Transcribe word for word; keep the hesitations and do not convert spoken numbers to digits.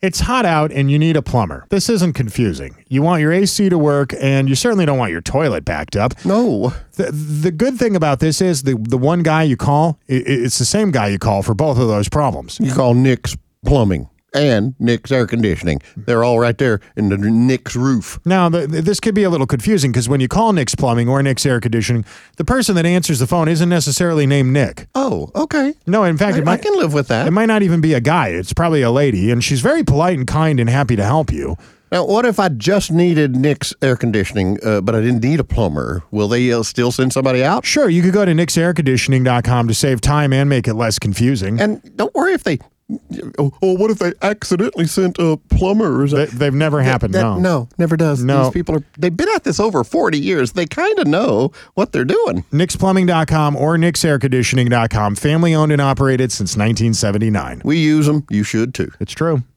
It's hot out and you need a plumber. This isn't confusing. You want your A C to work and you certainly don't want your toilet backed up. No. The, the good thing about this is the, the one guy you call, it, it's the same guy you call for both of those problems. You call Nick's Plumbing and Nick's Air Conditioning. They're all right there in the Nick's roof. Now, the, this could be a little confusing because when you call Nick's Plumbing or Nick's Air Conditioning, the person that answers the phone isn't necessarily named Nick. Oh, okay. No, in fact, I, it might, I can live with that. It might not even be a guy. It's probably a lady, and she's very polite and kind and happy to help you. Now, what if I just needed Nick's Air Conditioning, uh, but I didn't need a plumber? Will they uh, still send somebody out? Sure, you could go to nix air conditioning dot com to save time and make it less confusing. And don't worry if they... Oh, oh, what if they accidentally sent a plumber? They, they've never happened, that, no. No, never does. No. These people are, they've been at this over forty years. They kind of know what they're doing. nix plumbing dot com or nix air conditioning dot com. Family owned and operated since nineteen seventy-nine. We use them. You should too. It's true.